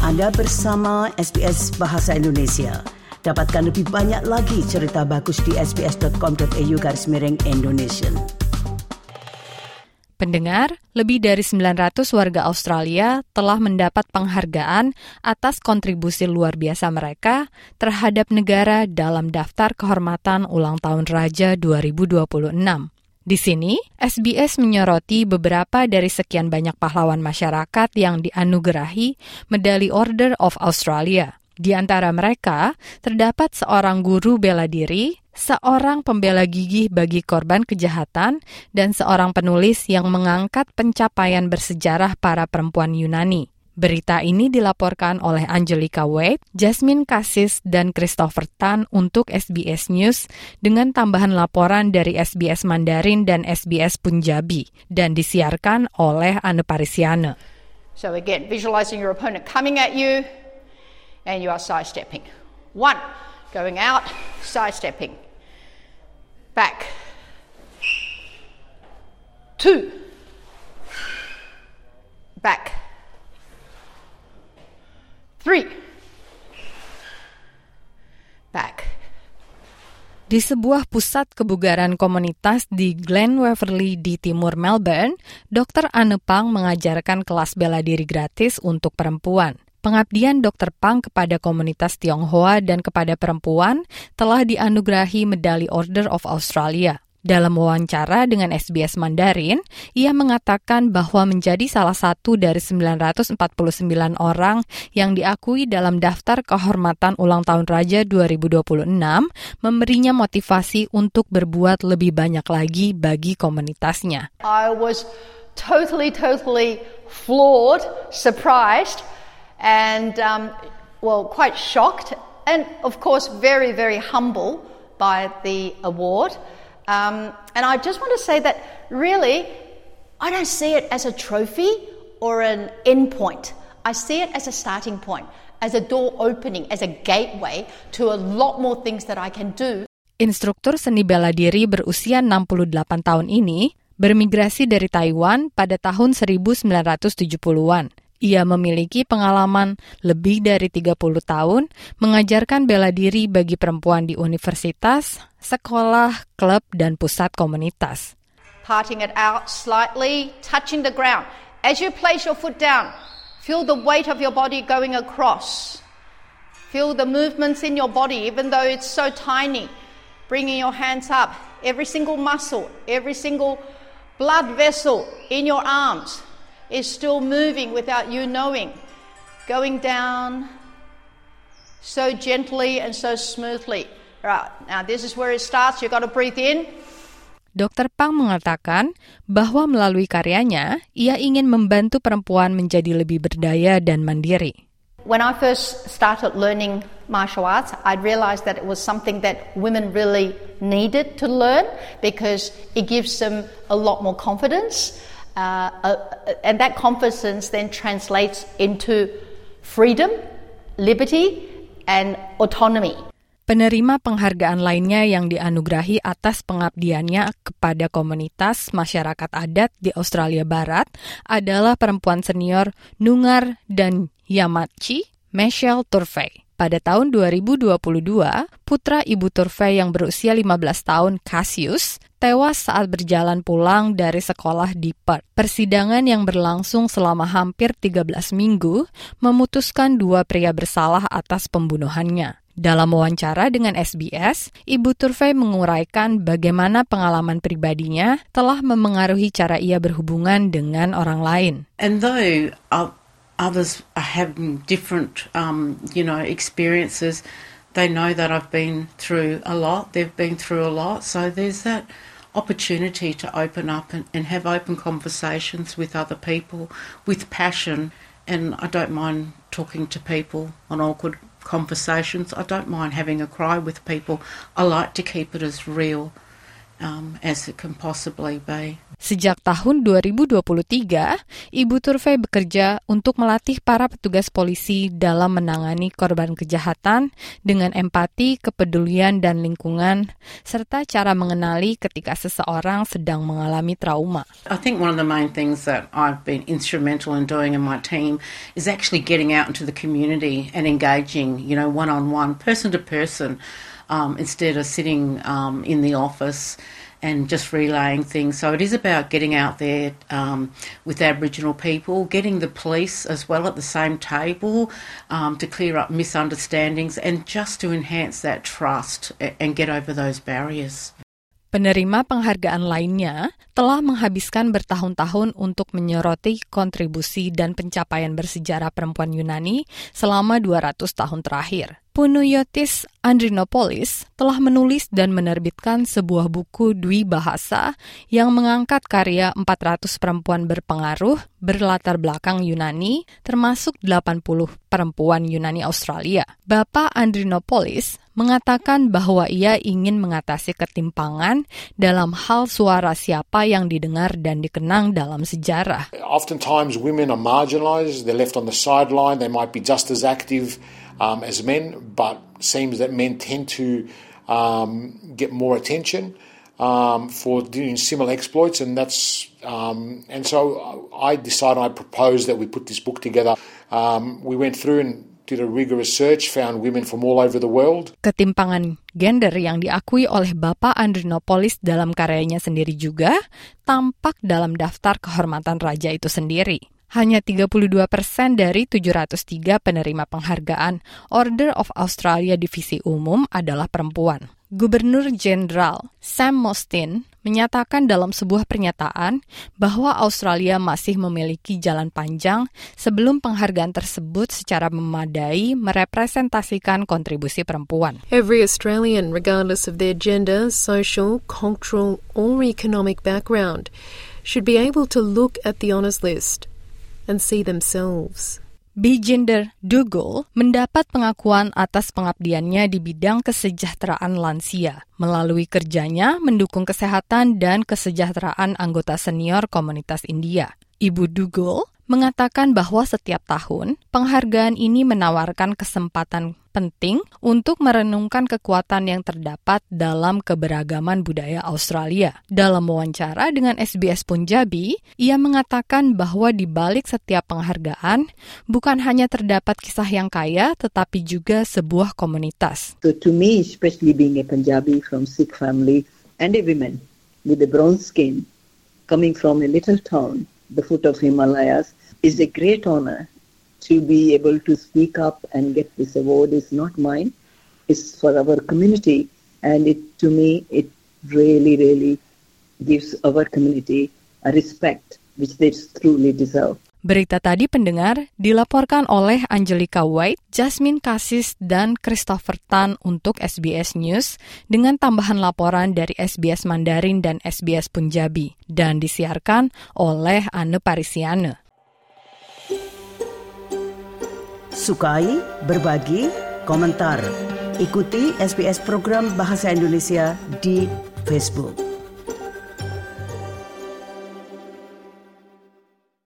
Anda bersama SBS Bahasa Indonesia. Dapatkan lebih banyak lagi cerita bagus di sbs.com.au/Indonesian. Pendengar, lebih dari 900 warga Australia telah mendapat penghargaan atas kontribusi luar biasa mereka terhadap negara dalam Daftar Kehormatan Ulang Tahun Raja 2026. Di sini, SBS menyoroti beberapa dari sekian banyak pahlawan masyarakat yang dianugerahi Medali Order of Australia. Di antara mereka, terdapat seorang guru bela diri, seorang pembela gigih bagi korban kejahatan, dan seorang penulis yang mengangkat pencapaian bersejarah para perempuan Yunani. Berita ini dilaporkan oleh Angelica Wade, Jasmine Cassis, dan Christopher Tan untuk SBS News dengan tambahan laporan dari SBS Mandarin dan SBS Punjabi dan disiarkan oleh Anne Parisiana. So again, visualizing your opponent coming at you and you are sidestepping. 1, going out, sidestepping. Back. 2, back. 3, back. Di sebuah pusat kebugaran komunitas di Glen Waverley di timur Melbourne, Dr. Anne Pang mengajarkan kelas bela diri gratis untuk perempuan. Pengabdian Dr. Pang kepada komunitas Tionghoa dan kepada perempuan telah dianugerahi Medali Order of Australia. Dalam wawancara dengan SBS Mandarin, ia mengatakan bahwa menjadi salah satu dari 949 orang yang diakui dalam Daftar Kehormatan Ulang Tahun Raja 2026 memberinya motivasi untuk berbuat lebih banyak lagi bagi komunitasnya. I was totally floored, surprised, and quite shocked, and of course very humble by the award. And I just want to say that really, I don't see it as a trophy or an end point. I see it as a starting point, as a door opening, as a gateway to a lot more things that I can do. Instruktur seni bela diri berusia 68 tahun ini bermigrasi dari Taiwan pada tahun 1970-an. Ia memiliki pengalaman lebih dari 30 tahun mengajarkan bela diri bagi perempuan di universitas, sekolah, klub, dan pusat komunitas. Parting it out slightly, touching the ground. As you place your foot down, feel the weight of your body going across. Feel the movements in your body, even though it's so tiny. Bringing your hands up, every single muscle, every single blood vessel in your arms is still moving without you knowing, going down so gently and so smoothly. Right, now this is where it starts. You've got to breathe in. Dr. Pang mengatakan bahwa melalui karyanya, ia ingin membantu perempuan menjadi lebih berdaya dan mandiri. When I first started learning martial arts, I realized that it was something that women really needed to learn because it gives them a lot more confidence. And that confidence then translates into freedom, liberty, and autonomy. Penerima penghargaan lainnya yang dianugerahi atas pengabdiannya kepada komunitas masyarakat adat di Australia Barat adalah perempuan senior Noongar dan Yamatji, Michelle Turvey. Pada tahun 2022, putra ibu Turvey yang berusia 15 tahun, Cassius, tewas saat berjalan pulang dari sekolah di Perth. Persidangan yang berlangsung selama hampir 13 minggu memutuskan dua pria bersalah atas pembunuhannya. Dalam wawancara dengan SBS, Ibu Turvey menguraikan bagaimana pengalaman pribadinya telah memengaruhi cara ia berhubungan dengan orang lain. And though others are having different, experiences, they know that I've been through a lot, they've been through a lot, so there's that opportunity to open up and have open conversations with other people with passion, and I don't mind talking to people on awkward conversations. I don't mind having a cry with people. I like to keep it as real as it can possibly be. Sejak tahun 2023, Ibu Turvey bekerja untuk melatih para petugas polisi dalam menangani korban kejahatan dengan empati, kepedulian, dan lingkungan, serta cara mengenali ketika seseorang sedang mengalami trauma. I think one of the main things that I've been instrumental in doing in my team is actually getting out into the community and engaging, one-on-one, person to person, instead of sitting in the office and just relaying things. So it is about getting out there with Aboriginal people, getting the police as well at the same table to clear up misunderstandings and just to enhance that trust and get over those barriers. Penerima penghargaan lainnya telah menghabiskan bertahun-tahun untuk menyoroti kontribusi dan pencapaian bersejarah perempuan Yunani selama 200 tahun terakhir. Panayotis Andrinopoulos telah menulis dan menerbitkan sebuah buku dwibahasa yang mengangkat karya 400 perempuan berpengaruh berlatar belakang Yunani, termasuk 80 perempuan Yunani Australia. Bapak Andrinopoulos mengatakan bahwa ia ingin mengatasi ketimpangan dalam hal suara siapa yang didengar dan dikenang dalam sejarah. Oftentimes women are marginalized, they're left on the sideline, they might be just as active as men, but seems that men tend to get more attention for doing similar exploits, and that's and so I decided, I proposed that we put this book together. We went through and did a rigorous search, found women from all over the world. Ketimpangan gender yang diakui oleh Bapak Andrinopoulos dalam karyanya sendiri juga tampak dalam daftar kehormatan raja itu sendiri. Hanya 32% dari 703 penerima penghargaan Order of Australia Divisi Umum adalah perempuan. Gubernur Jenderal Sam Mostyn menyatakan dalam sebuah pernyataan bahwa Australia masih memiliki jalan panjang sebelum penghargaan tersebut secara memadai merepresentasikan kontribusi perempuan. Every Australian, regardless of their gender, social, cultural, or economic background, should be able to look at the honours list and see themselves. Bijinder Dougal mendapat pengakuan atas pengabdiannya di bidang kesejahteraan lansia melalui kerjanya mendukung kesehatan dan kesejahteraan anggota senior komunitas India. Ibu Dougal mengatakan bahwa setiap tahun penghargaan ini menawarkan kesempatan penting untuk merenungkan kekuatan yang terdapat dalam keberagaman budaya Australia. Dalam wawancara dengan SBS Punjabi, ia mengatakan bahwa di balik setiap penghargaan bukan hanya terdapat kisah yang kaya, tetapi juga sebuah komunitas. So to me, especially being a Punjabi from Sikh family and a woman with a brown skin coming from a little town, the foot of Himalayas, is a great honor. To be able to speak up and get this award is not mine, it's for our community, and to me it really gives our community a respect which they truly deserve. Berita tadi pendengar dilaporkan oleh Angelica White, Jasmine Cassis, dan Christopher Tan untuk SBS News dengan tambahan laporan dari SBS Mandarin dan SBS Punjabi dan disiarkan oleh Anne Parisiane. Sukai, berbagi, komentar. Ikuti SBS program Bahasa Indonesia di Facebook.